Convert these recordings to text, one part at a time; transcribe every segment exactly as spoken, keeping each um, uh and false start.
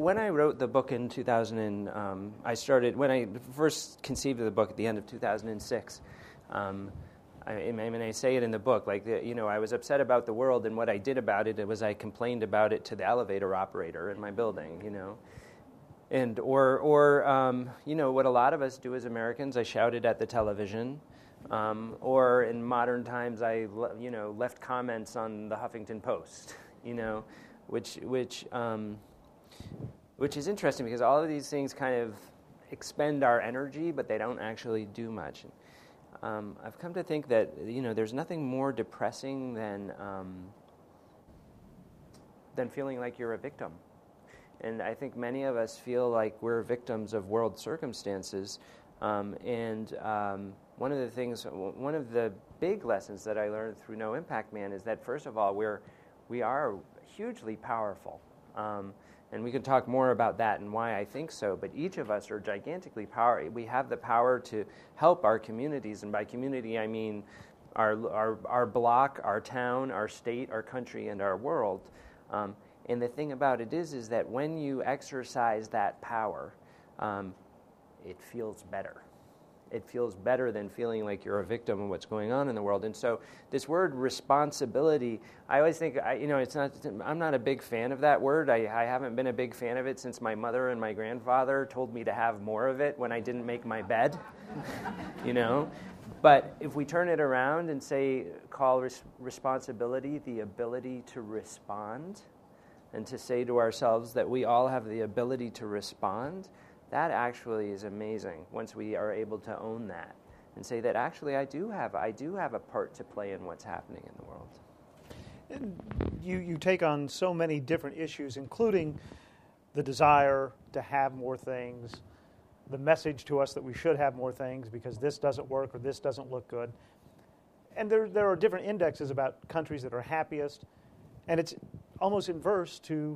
when I wrote the book in two thousand, um, I started, when I first conceived of the book at the end of two thousand six, um, I, I mean, I say it in the book, like, the, you know, I was upset about the world, and what I did about it, it was I complained about it to the elevator operator in my building, you know. And, or, or um, you know, what a lot of us do as Americans, I shouted at the television, um, or in modern times, I, you know, left comments on the Huffington Post, you know, which, which, um, which is interesting because all of these things kind of expend our energy, but they don't actually do much. Um, I've come to think that, you know, there's nothing more depressing than um, than feeling like you're a victim. And I think many of us feel like we're victims of world circumstances. Um, and um, one of the things, one of the big lessons that I learned through No Impact Man is that, first of all, we're we are hugely powerful. Um, And we can talk more about that and why I think so, but each of us are gigantically powerful. We have the power to help our communities, and by community I mean our our, our block, our town, our state, our country, and our world. Um, and the thing about it is, is that when you exercise that power, um, it feels better. It feels better than feeling like you're a victim of what's going on in the world. And so this word responsibility, I always think, I, you know, it's not. I'm not a big fan of that word. I, I haven't been a big fan of it since my mother and my grandfather told me to have more of it when I didn't make my bed, you know. But if we turn it around and say, call res- responsibility the ability to respond, and to say to ourselves that we all have the ability to respond, that actually is amazing once we are able to own that and say that actually I do have I do have a part to play in what's happening in the world. You you take on so many different issues, including the desire to have more things, the message to us that we should have more things because this doesn't work or this doesn't look good. And there there are different indexes about countries that are happiest, and it's almost inverse to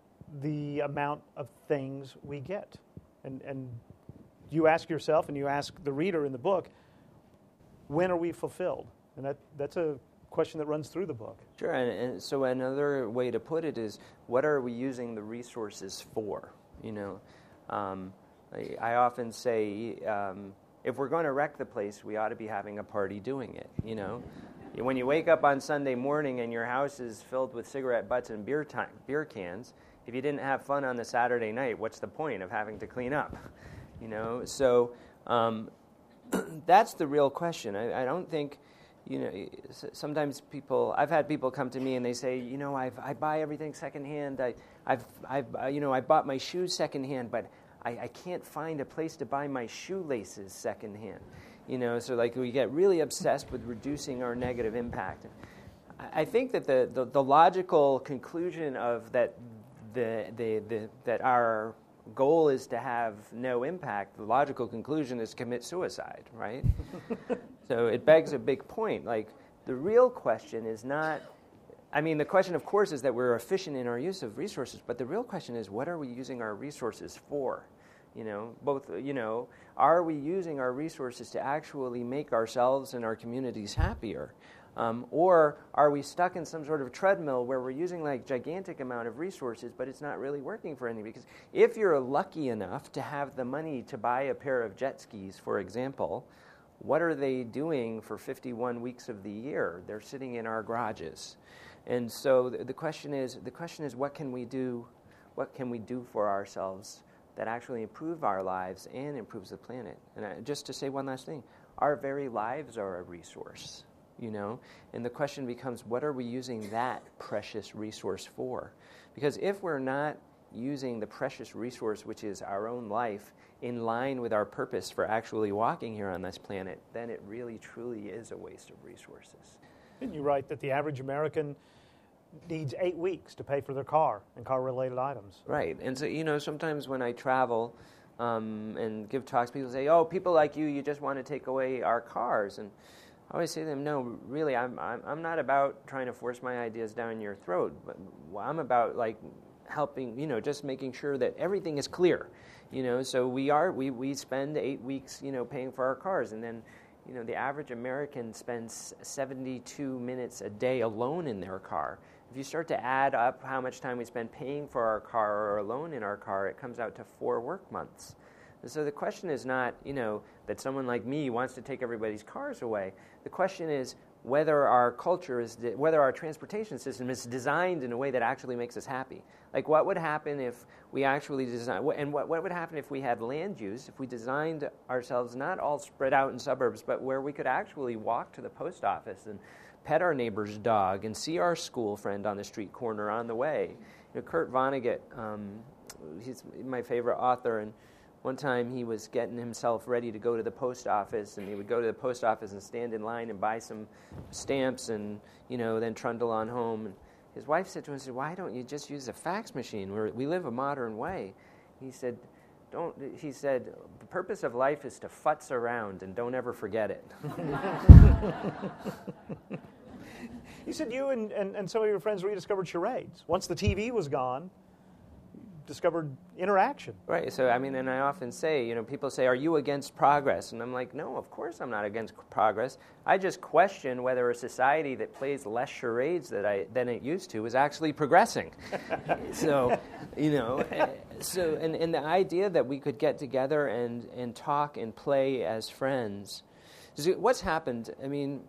the amount of things we get. And and you ask yourself and you ask the reader in the book, when are we fulfilled? And that that's a question that runs through the book. Sure, and, and so another way to put it is, what are we using the resources for? You know, um, I, I often say, um, if we're going to wreck the place, we ought to be having a party doing it, you know? When you wake up on Sunday morning and your house is filled with cigarette butts and beer time, beer cans, if you didn't have fun on the Saturday night, what's the point of having to clean up? You know, so um, that's the real question. I, I don't think, you know, sometimes people, I've had people come to me and they say, you know, I've, I buy everything secondhand. I, I've, I've, you know, I bought my shoes secondhand, but I, I can't find a place to buy my shoelaces secondhand. You know, so like we get really obsessed with reducing our negative impact. I think that the, the, the logical conclusion of that the, the, the that our goal is to have no impact, the logical conclusion is commit suicide, right? So it begs a big point. Like, the real question is not, I mean, the question, of course, is that we're efficient in our use of resources, but the real question is, what are we using our resources for? You know, both, you know, are we using our resources to actually make ourselves and our communities happier? Um, or are we stuck in some sort of treadmill where we're using like gigantic amount of resources, but it's not really working for anything? Because if you're lucky enough to have the money to buy a pair of jet skis, for example, what are they doing for fifty-one weeks of the year? They're sitting in our garages. And so the, the question is, the question is, what can we do? What can we do for ourselves that actually improve our lives and improves the planet? And I, just to say one last thing, our very lives are a resource. You know, and the question becomes, what are we using that precious resource for? Because if we're not using the precious resource, which is our own life, in line with our purpose for actually walking here on this planet, then it really, truly is a waste of resources. Didn't you write that the average American needs eight weeks to pay for their car and car-related items? Right. And so, you know, sometimes when I travel um, and give talks, people say, oh, people like you, you just want to take away our cars. And I always say to them, no, really, I'm, I'm I'm not about trying to force my ideas down your throat, but I'm about like helping, you know, just making sure that everything is clear, you know. So we are we, we spend eight weeks, you know, paying for our cars, and then, you know, the average American spends seventy-two minutes a day alone in their car, if you start to add up how much time we spend paying for our car or a loan in our car, it comes out to four work months. And so the question is not, you know, that someone like me wants to take everybody's cars away. The question is whether our culture is, de- whether our transportation system is designed in a way that actually makes us happy. Like, what would happen if we actually design, and what, what would happen if we had land use, if we designed ourselves not all spread out in suburbs, but where we could actually walk to the post office and pet our neighbor's dog and see our school friend on the street corner on the way. You know, Kurt Vonnegut, um, he's my favorite author, and one time he was getting himself ready to go to the post office, and he would go to the post office and stand in line and buy some stamps and, you know, then trundle on home. And his wife said to him, said, "Why don't you just use a fax machine? We're, we live a modern way." He said, "Don't." He said, "The purpose of life is to futz around and don't ever forget it." You said you and, and, and some of your friends rediscovered charades. Once the T V was gone, discovered interaction. Right. So, I mean, and I often say, you know, people say, "Are you against progress?" And I'm like, no, of course I'm not against progress. I just question whether a society that plays less charades that I, than it used to is actually progressing. So, you know, so, and, and the idea that we could get together and, and talk and play as friends. What's happened, I mean,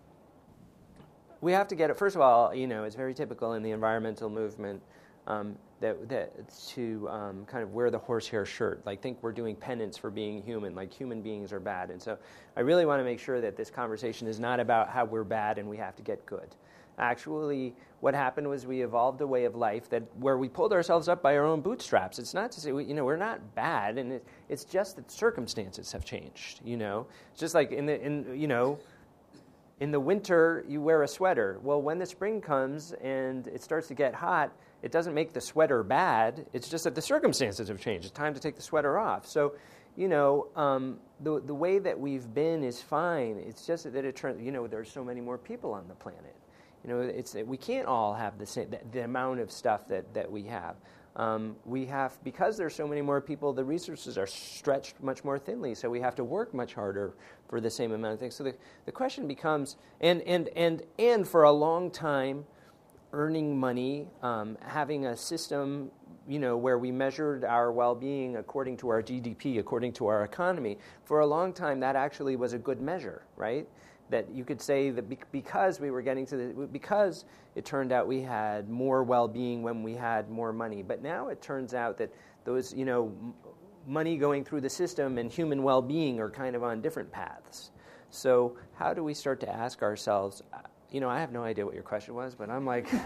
we have to get it, first of all, you know, it's very typical in the environmental movement um, that, that to um, kind of wear the horsehair shirt, like think we're doing penance for being human, like human beings are bad. And so I really want to make sure that this conversation is not about how we're bad and we have to get good. Actually, what happened was we evolved a way of life that where we pulled ourselves up by our own bootstraps. It's not to say, we, you know, we're not bad, and it, it's just that circumstances have changed, you know. It's just like in the, in you know, in the winter, you wear a sweater. Well, when the spring comes and it starts to get hot, it doesn't make the sweater bad. It's just that the circumstances have changed. It's time to take the sweater off. So, you know, um, the the way that we've been is fine. It's just that it turns, you know, there's so many more people on the planet. You know, it's we can't all have the same the, the amount of stuff that, that we have. Um, we have, because there's so many more people, the resources are stretched much more thinly, so we have to work much harder for the same amount of things. So the, the question becomes, and, and, and, and for a long time, earning money, um, having a system, you know, where we measured our well-being according to our G D P, according to our economy, for a long time that actually was a good measure, right? That you could say that because we were getting to the, because it turned out we had more well-being when we had more money. But now it turns out that those, you know, money going through the system and human well-being are kind of on different paths. So how do we start to ask ourselves, you know, I have no idea what your question was, but I'm like...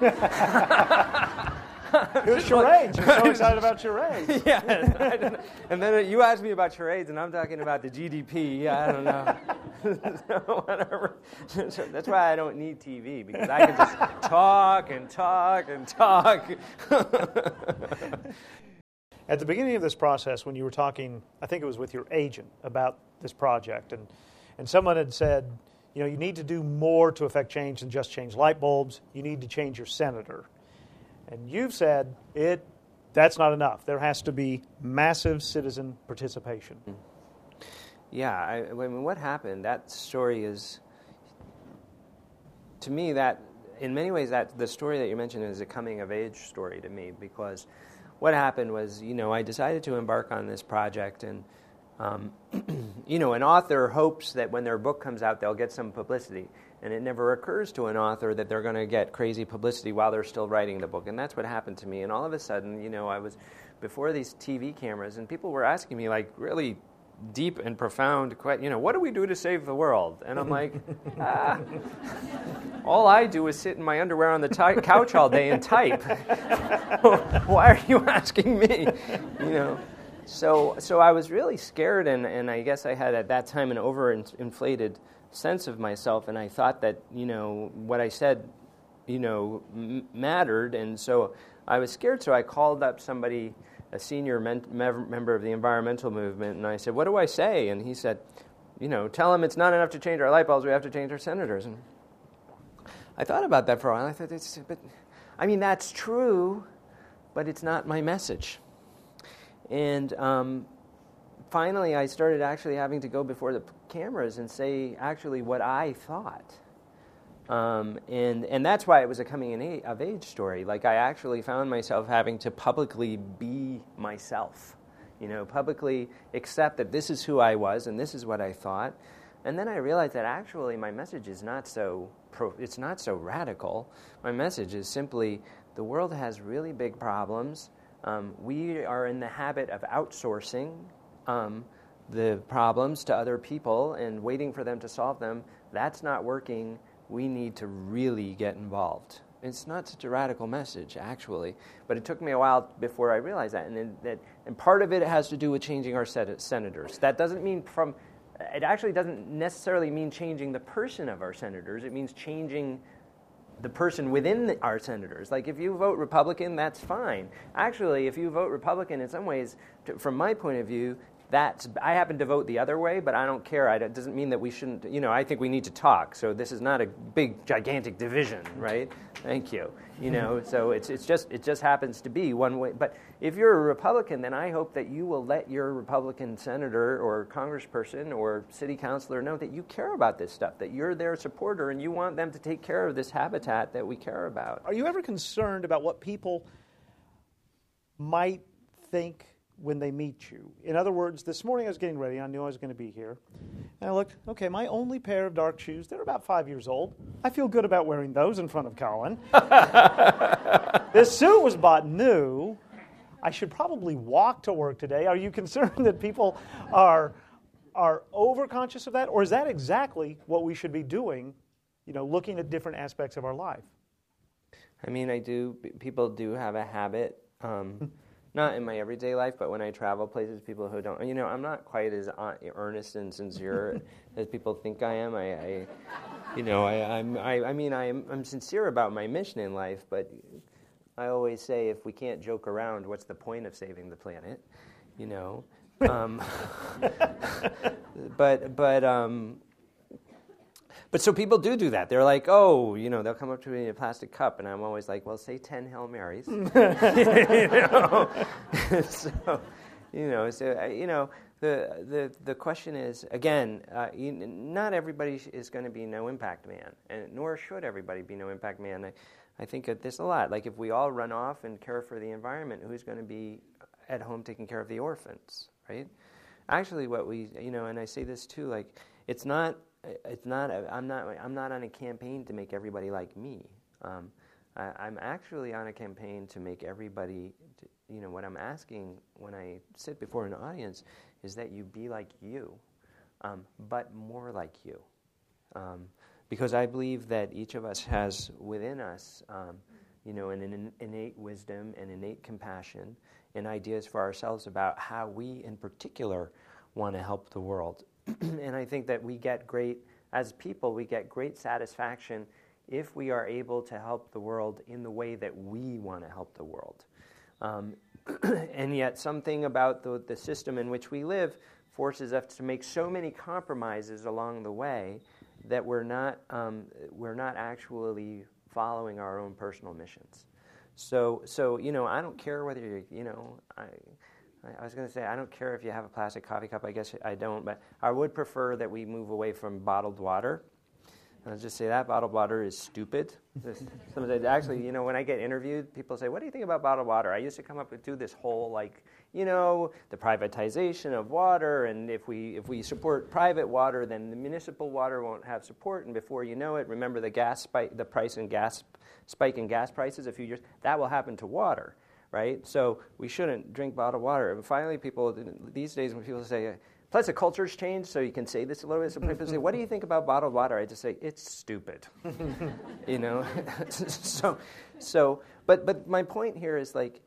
It was charades. You're so excited about charades. Yeah. I don't know. And then you asked me about charades, and I'm talking about the G D P. Yeah, I don't know. So whatever. So that's why I don't need T V, because I can just talk and talk and talk. At the beginning of this process, when you were talking, I think it was with your agent about this project, and, and someone had said, you know, you need to do more to affect change than just change light bulbs. You need to change your senator. And you've said it. That's not enough. There has to be massive citizen participation. Yeah, I, I mean, what happened? That story is, to me, that in many ways, that the story that you mentioned is a coming-of-age story to me, because what happened was, you know, I decided to embark on this project, and um, you know, an author hopes that when their book comes out, they'll get some publicity. And it never occurs to an author that they're going to get crazy publicity while they're still writing the book. And that's what happened to me. And all of a sudden, you know, I was before these T V cameras, and people were asking me, like, really deep and profound, you know, what do we do to save the world? And I'm like, ah, all I do is sit in my underwear on the t- couch all day and type. Why are you asking me? You know. So so I was really scared, and, and I guess I had at that time an overinflated sense of myself, and I thought that, you know, what I said, you know, m- mattered, and so I was scared, so I called up somebody, a senior men- member of the environmental movement, and I said, what do I say? And he said, you know, tell them it's not enough to change our light bulbs, we have to change our senators. And I thought about that for a while, I thought, it's, but, I mean, that's true, but it's not my message. And um, finally, I started actually having to go before the cameras and say actually what I thought. Um, and, and that's why it was a coming in a- of age story. Like, I actually found myself having to publicly be myself, you know, publicly accept that this is who I was and this is what I thought. And then I realized that actually my message is not so pro- it's not so radical. My message is simply the world has really big problems. Um, we are in the habit of outsourcing um, the problems to other people and waiting for them to solve them. That's not working. We need to really get involved. It's not such a radical message, actually, but it took me a while before I realized that. And then, that, and part of it has to do with changing our sen- senators. That doesn't mean from. It actually doesn't necessarily mean changing the person of our senators. It means changing the person within the, our senators. Like, if you vote Republican, that's fine. Actually, if you vote Republican, in some ways, to, from my point of view, that's, I happen to vote the other way, but I don't care. I, it doesn't mean that we shouldn't, you know, I think we need to talk. So this is not a big, gigantic division, right? Thank you. You know, so it's it's just, it just happens to be one way. But if you're a Republican, then I hope that you will let your Republican senator or congressperson or city councilor know that you care about this stuff, that you're their supporter and you want them to take care of this habitat that we care about. Are you ever concerned about what people might think when they meet you? In other words, this morning I was getting ready. I knew I was going to be here. And I looked, okay, my only pair of dark shoes, they're about five years old. I feel good about wearing those in front of Colin. This suit was bought new. I should probably walk to work today. Are you concerned that people are are overconscious of that? Or is that exactly what we should be doing, you know, looking at different aspects of our life? I mean, I do, people do have a habit, um, not in my everyday life, but when I travel places, people who don't, you know, I'm not quite as earnest and sincere as people think I am. I, I you know, I, I'm, I, I mean, I'm, I'm sincere about my mission in life, but I always say if we can't joke around, what's the point of saving the planet, you know? Um, but, but, um, But so people do do that. They're like, oh, you know, they'll come up to me in a plastic cup, and I'm always like, well, say ten Hail Marys. you know? so, you know, so you know, the the the question is again, uh, you, not everybody is going to be no impact man, and nor should everybody be no impact man. I, I think of this a lot. Like if we all run off and care for the environment, who's going to be at home taking care of the orphans, right? Actually, what we, you know, and I say this too, like it's not. It's not. A, I'm not. I'm not on a campaign to make everybody like me. Um, I, I'm actually on a campaign to make everybody. To, you know, what I'm asking when I sit before an audience is that you be like you, um, but more like you, um, because I believe that each of us has within us, um, you know, an, an innate wisdom and innate compassion and ideas for ourselves about how we, in particular, want to help the world. And I think that we get great, as people, we get great satisfaction if we are able to help the world in the way that we want to help the world. Um, and yet something about the, the system in which we live forces us to make so many compromises along the way that we're not, um, we're not actually following our own personal missions. So, so you know, I don't care whether you're, you know, I... I was going to say, I don't care if you have a plastic coffee cup. I guess I don't, but I would prefer that we move away from bottled water. And I'll just say that bottled water is stupid. Sometimes, actually, you know, when I get interviewed, people say, what do you think about bottled water? I used to come up and do this whole, like, you know, the privatization of water, and if we if we support private water, then the municipal water won't have support, and before you know it, remember the gas spike, the price in gas spike in gas prices a few years, that will happen to water. Right? So we shouldn't drink bottled water. And finally, people, these days when people say, plus the culture's changed, so you can say this a little bit. So people say, what do you think about bottled water? I just say, it's stupid. you know? so, so, but, but my point here is like,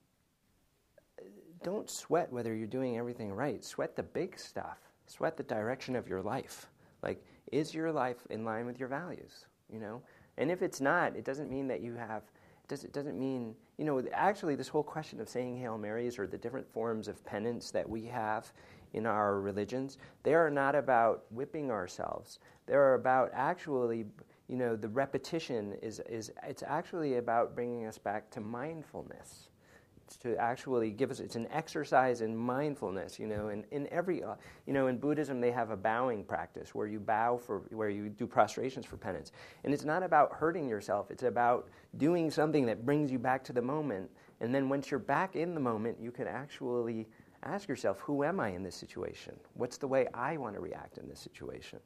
don't sweat whether you're doing everything right. Sweat the big stuff. Sweat the direction of your life. Like, is your life in line with your values? You know? And if it's not, it doesn't mean that you have, it, does, it doesn't mean, you know, actually this whole question of saying Hail Marys or the different forms of penance that we have in our religions, they are not about whipping ourselves. They're about actually, you know, the repetition is, is it's actually about bringing us back to mindfulness. to actually give us, it's an exercise in mindfulness, you know, and in every, uh, you know, in Buddhism they have a bowing practice where you bow for, where you do prostrations for penance. And it's not about hurting yourself, it's about doing something that brings you back to the moment. And then once you're back in the moment, you can actually ask yourself, who am I in this situation? What's the way I want to react in this situation?